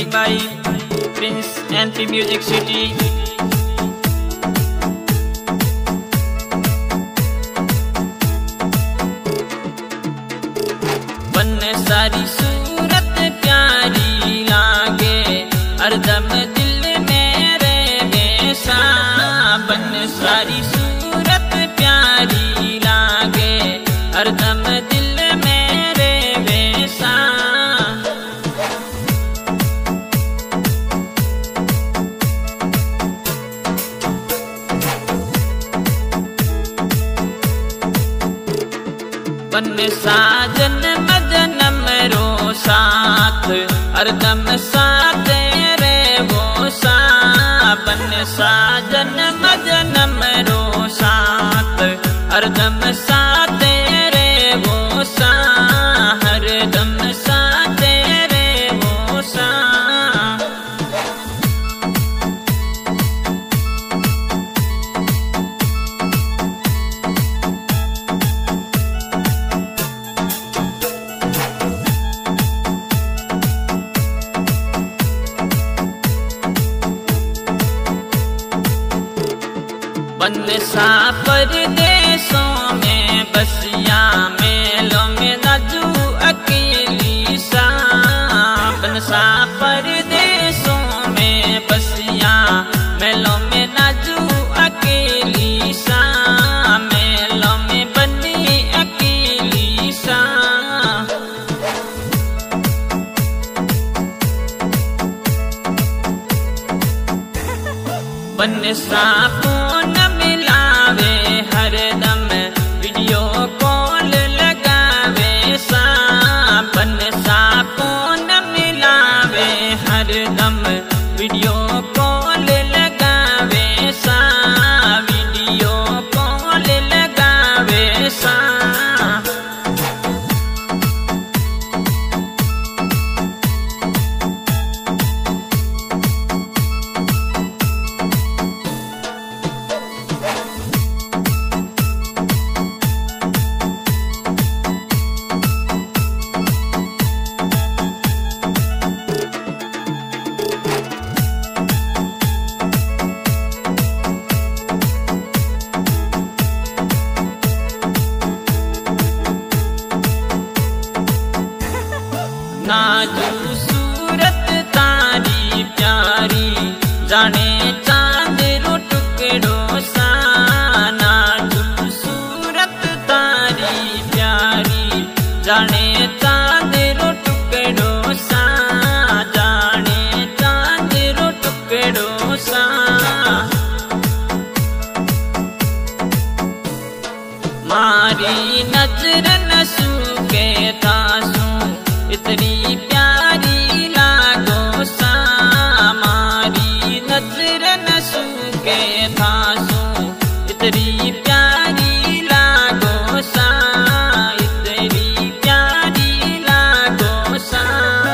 Music by Prince NP Music City. बन सारी सूरत प्यारी लागे, हरदम दिल मेरे बेसा। बन सारी सूरत प्यारी लागे, हरदम दिल मेरे बेसा। बन साजन मजनम रो साथ, हरदम साथ रे वो सा। बन साजन मजनम रो साथ, हरदम साथ रे वो सा। हरदम साथ रे वो सा। बन सा परदेसों में बसिया, मेलों में नाजू अकेली सा। बन सा परदेसों में बसिया, मेलों में नाजू अकेली सा। मेलों में बनी अकेली सा। बन सा फोन मिलावे, हरदम वीडियो कॉल लगावे सा। बन सा फोन मिलावे, हरदम वीडियो कॉल लगावे सा। वीडियो कॉल लगावे सा। नाजू सूरत तारी प्यारी, जाने चांद रो टुकड़ो सा। नाजू सूरत तारी प्यारी, जाने चांद रो टुकड़ो सा। जाने चांद रो टुकड़ो सा। मारी नजर न सूखे तासू, इतनी प्यारी लागो सा। मारी नजर न सूखे थासू, इतनी प्यारी लागो सा। इतनी प्यारी लागो सा।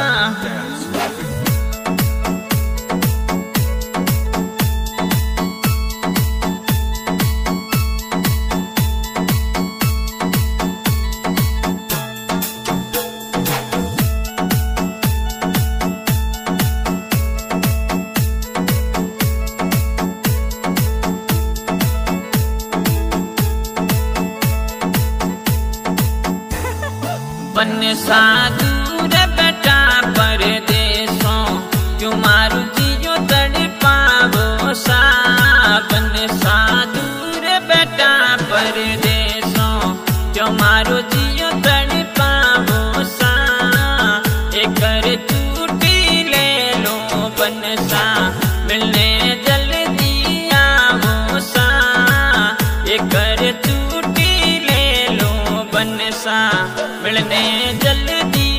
बन सा दूर बेटा परदेसों, क्यों मारू जियो तड़पावो सा। बन सा दूर बेटा परदेसों, क्यों मारू जियो तड़पावो सा। एक चूटी ले लो बन सा, मिलने जल्दी आवो सा। एक चूटी ले लो बन सा, मिलने जल्दी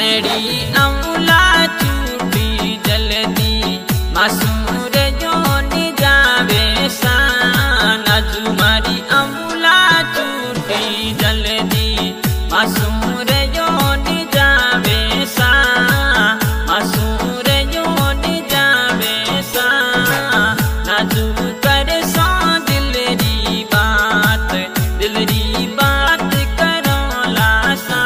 बनड़ी अमला चूटी जल्दी मासूर जोनी जावे सा नाजू मारी अमला चूटी जल्दी मासूर जोनी जावे सा मासूर जोनी जावे सा नाजू कर सो दिलरी बात करो लासा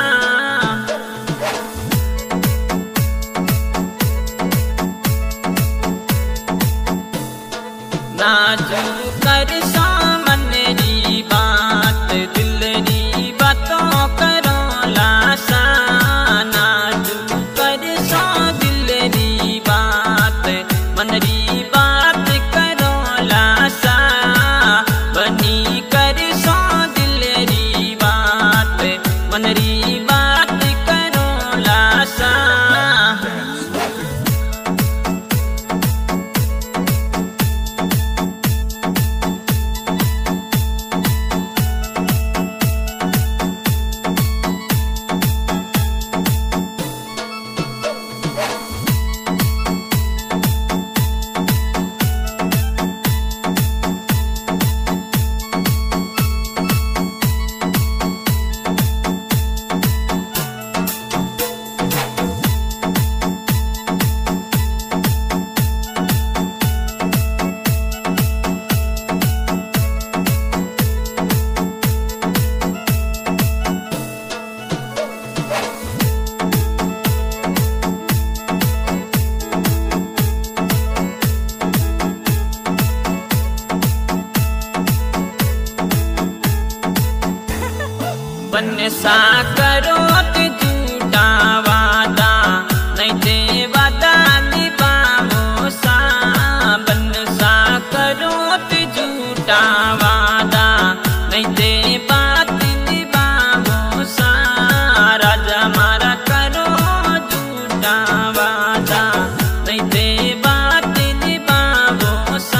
नाजू कर सो मनरी बात दिलरी बातों करो लासा नाजू कर सो दिलरी बात मनरी बात करो लासा बनी कर सो दिलरी बात मनरी बात करो लासा बनसा करो झूठा वादा नहीं दे वादा निभाओ सा बनसा करो झूठा वादा नहीं दे बात निभाओ सा राजा मारा करो झूठा वादा नहीं दे बात निभाओ सा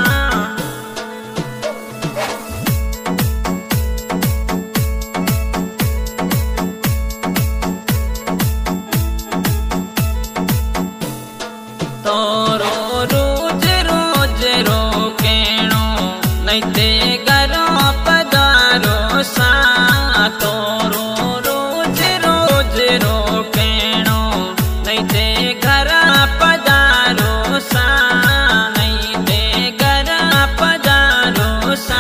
तोरो रोज रोज रो केणो नहीं ते घरो पधारो सा तोरो रोज रोज रो केणो नहीं ते घर पधारो सा नहीं ते घर पधारो सा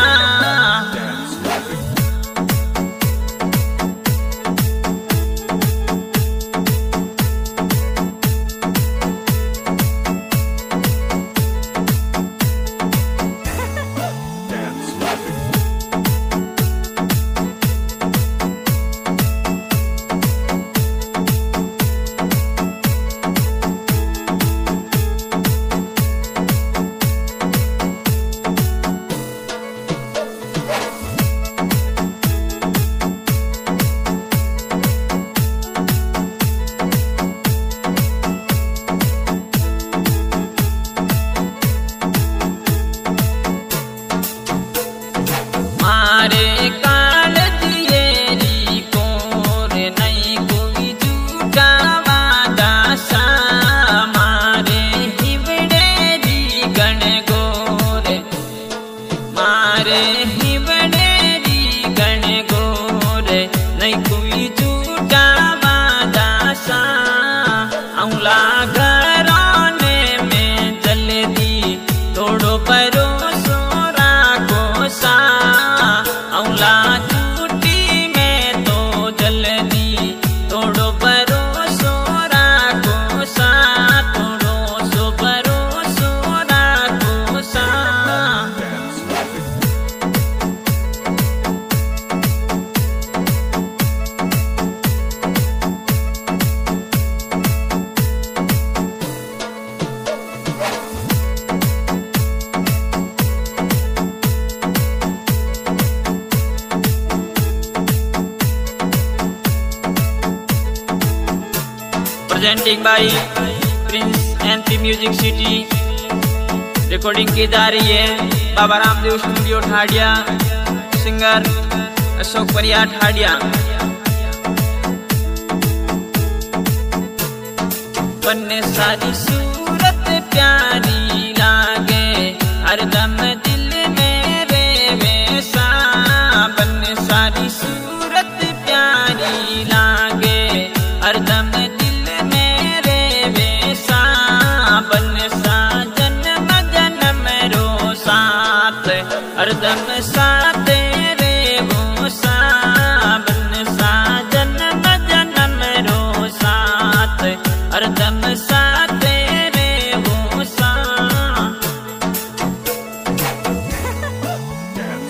मारे काल दिएरी कोर नहीं कोई झूठा वादा सा मारे हिवड़ेरी गण गोर मारे हिवड़ेरी गण गोर नहीं कोई झूठा वादा सा औला घराने में जल्दी तोड़ो भरोसो राखो सा औला झूठी में तो जल्दी तोड़ो भरोसो राखो सा तोड़ो सो भरोसो राखो सा प्रेजेंटिंग बाय प्रिंस एंथी म्यूजिक सिटी रिकॉर्डिंग की जा रही है बाबा रामदेव स्टूडियो ठाडिया सिंगर अशोक परिया ठाडिया। बन्ने सारी सूरत प्यारी लागे, हरदम